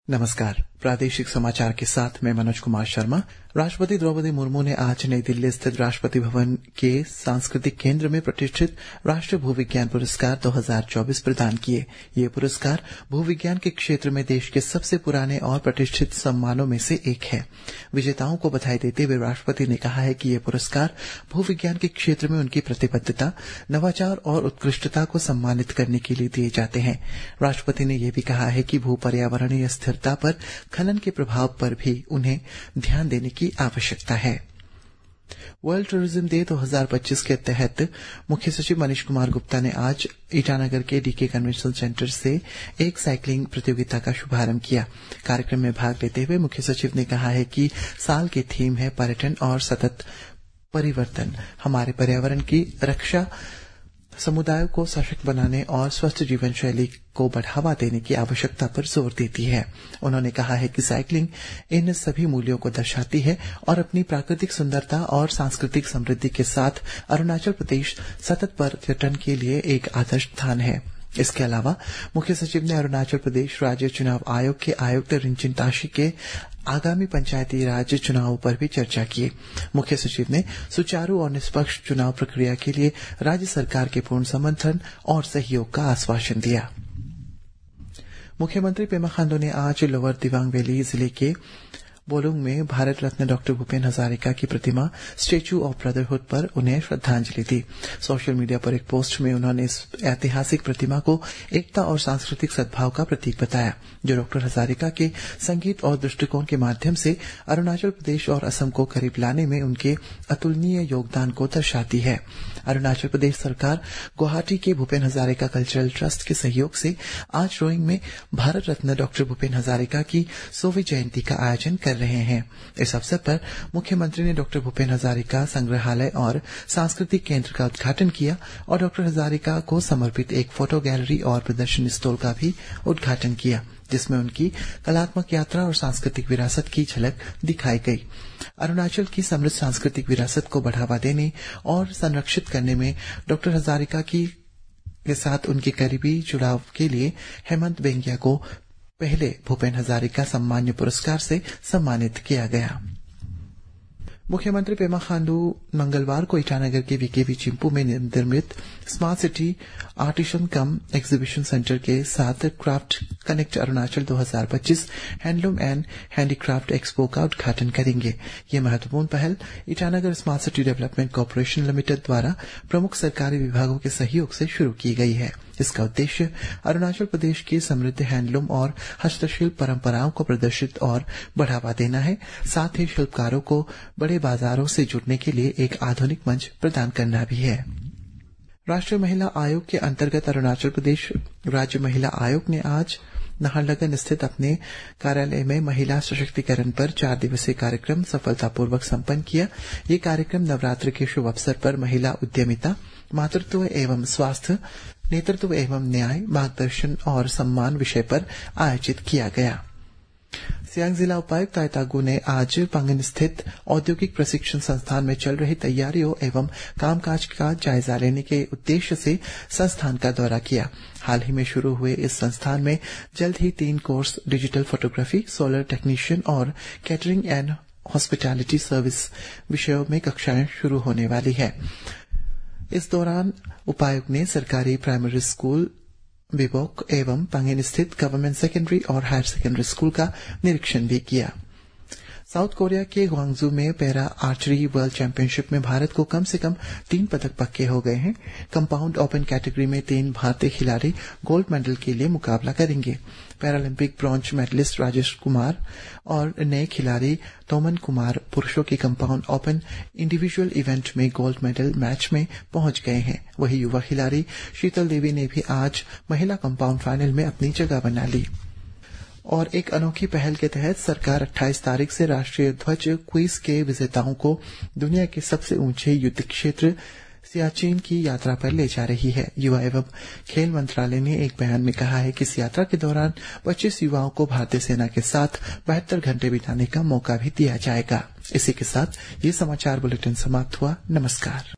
नमस्कार। प्रादेशिक समाचार के साथ मैं मनोज कुमार शर्मा। राष्ट्रपति द्रौपदी मुर्मू ने आज नई दिल्ली स्थित राष्ट्रपति भवन के सांस्कृतिक केंद्र में प्रतिष्ठित राष्ट्रीय भूविज्ञान पुरस्कार 2024 प्रदान किए। ये पुरस्कार भूविज्ञान के क्षेत्र में देश के सबसे पुराने और प्रतिष्ठित सम्मानों में से एक है। विजेताओं को बधाई देते हुए राष्ट्रपति ने कहा है कि ये पुरस्कार भूविज्ञान के क्षेत्र में उनकी प्रतिबद्धता, नवाचार और उत्कृष्टता को सम्मानित करने के लिए दिए जाते हैं। राष्ट्रपति ने यह भी कहा है कि भू पर्यावरणीय स्थिरता पर खनन के प्रभाव पर भी उन्हें ध्यान देने की आवश्यकता है। वर्ल्ड टूरिज्म डे 2025 के तहत मुख्य सचिव मनीष कुमार गुप्ता ने आज ईटानगर के डीके कन्वेंशन सेंटर से एक साइकिलिंग प्रतियोगिता का शुभारंभ किया। कार्यक्रम में भाग लेते हुए मुख्य सचिव ने कहा है कि साल की थीम है पर्यटन और सतत परिवर्तन। हमारे पर्यावरण की रक्षा, समुदाय को सशक्त बनाने और स्वस्थ जीवन शैली को बढ़ावा देने की आवश्यकता पर जोर देती है। उन्होंने कहा है कि साइकिलिंग इन सभी मूल्यों को दर्शाती है और अपनी प्राकृतिक सुंदरता और सांस्कृतिक समृद्धि के साथ अरुणाचल प्रदेश सतत पर्यटन के लिए एक आदर्श स्थान है। इसके अलावा मुख्य सचिव ने अरुणाचल प्रदेश राज्य चुनाव आयोग के आयुक्त रिंचिन ताशी के आगामी पंचायती राज चुनावों पर भी चर्चा की। मुख्य सचिव ने सुचारू और निष्पक्ष चुनाव प्रक्रिया के लिए राज्य सरकार के पूर्ण समर्थन और सहयोग का आश्वासन दिया। मुख्यमंत्री पेमा खांडू ने आज लोअर दिबांग वैली जिले के बोलुंग में भारत रत्न डॉक्टर भूपेन हजारिका की प्रतिमा स्टैच्यू ऑफ ब्रदरहुड पर उन्हें श्रद्धांजलि दी। सोशल मीडिया पर एक पोस्ट में उन्होंने इस ऐतिहासिक प्रतिमा को एकता और सांस्कृतिक सद्भाव का प्रतीक बताया, जो डॉक्टर हजारिका के संगीत और दृष्टिकोण के माध्यम से अरुणाचल प्रदेश और असम को करीब लाने में उनके अतुलनीय योगदान को दर्शाती है। अरुणाचल प्रदेश सरकार गुवाहाटी के भूपेन हजारिका कल्चरल ट्रस्ट के सहयोग से आज रोइंग में भारत रत्न डॉक्टर भूपेन हजारिका की 100वीं जयंती का आयोजन कर रहे हैं। इस अवसर पर मुख्यमंत्री ने डॉक्टर भूपेन हजारिका संग्रहालय और सांस्कृतिक केंद्र का उद्घाटन किया और डॉक्टर हजारिका को समर्पित एक फोटो गैलरी और प्रदर्शनी स्टॉल का भी उद्घाटन किया, जिसमें उनकी कलात्मक यात्रा और सांस्कृतिक विरासत की झलक दिखाई गई। अरुणाचल की समृद्ध सांस्कृतिक विरासत को बढ़ावा देने और संरक्षित करने में डॉक्टर हजारिका के साथ उनके करीबी जुड़ाव के लिए हेमंत बेंगिया को पहले भूपेन हजारिका सम्मान्य पुरस्कार से सम्मानित किया गया। मुख्यमंत्री पेमा खांडू मंगलवार को ईटानगर के वीकेवी चिंपू में निर्मित smart city artisan cum exhibition centre के साथ craft connect Arunachal 2025 handloom and handicraft expo का उद्घाटन करेंगे। ये महत्वपूर्ण पहल Itanagar smart city development corporation limited द्वारा प्रमुख सरकारी विभागों के सहयोग से शुरू की गई है। इसका उद्देश्य अरुणाचल प्रदेश की समृद्ध हैंडलूम और हस्तशिल्प परंपराओं को प्रदर्शित और बढ़ावा देना है, साथ ही शिल्पकारों को बड़े बाजारों से जुड़ने के लिए एक आधुनिक मंच प्रदान करना भी है। राष्ट्रीय महिला आयोग के अंतर्गत अरुणाचल प्रदेश राज्य महिला आयोग ने आज नाहरलगन स्थित अपने कार्यालय में महिला सशक्तिकरण पर 4 दिवसीय कार्यक्रम सफलतापूर्वक संपन्न किया। ये कार्यक्रम नवरात्र के शुभ अवसर पर महिला उद्यमिता, मातृत्व एवं स्वास्थ्य, नेतृत्व एवं न्याय, मार्गदर्शन और सम्मान विषय पर आयोजित किया गया। सियांग जिला उपायुक्त तायतागू ने आज पांगिन स्थित औद्योगिक प्रशिक्षण संस्थान में चल रही तैयारियों एवं कामकाज का जायजा लेने के उद्देश्य से संस्थान का दौरा किया। हाल ही में शुरू हुए इस संस्थान में जल्द ही 3 course digital photography, solar technician और कैटरिंग एंड हॉस्पिटैलिटी सर्विस विषयों में कक्षाएं शुरू होने वाली है। इस दौरान उपायुक्त ने सरकारी प्राइमरी स्कूल बिबोक एवं पांगिन स्थित गवर्नमेंट सेकेंडरी और हायर सेकेंडरी स्कूल का निरीक्षण भी किया। साउथ कोरिया के ग्वांगजू में पैरा आर्चरी वर्ल्ड चैंपियनशिप में भारत को कम से कम 3 पदक पक्के हो गए हैं। कंपाउंड ओपन कैटेगरी में 3 भारतीय खिलाड़ी गोल्ड मेडल के लिए मुकाबला करेंगे। Paralympic bronze medallist Rajesh Kumar और नए खिलाड़ी तोमन कुमार पुरुषों के कंपाउंड ओपन इंडिविजुअल इवेंट में गोल्ड मेडल मैच में पहुंच गए हैं। वहीं युवा खिलाड़ी शीतल देवी ने भी आज महिला कंपाउंड फाइनल में अपनी जगह बना ली। और एक अनोखी पहल के तहत सरकार 28 तारीख से राष्ट्रीय ध्वज क्विज के विजेताओं को दुनिया के सबसे ऊंचे युद्ध क्षेत्र सियाचिन की यात्रा पर ले जा रही है। युवा एवं खेल मंत्रालय ने एक बयान में कहा है कि इस यात्रा के दौरान 25 युवाओं को भारतीय सेना के साथ 72 घंटे बिताने का मौका भी दिया जाएगा। इसी के साथ ये समाचार बुलेटिन समाप्त हुआ। नमस्कार।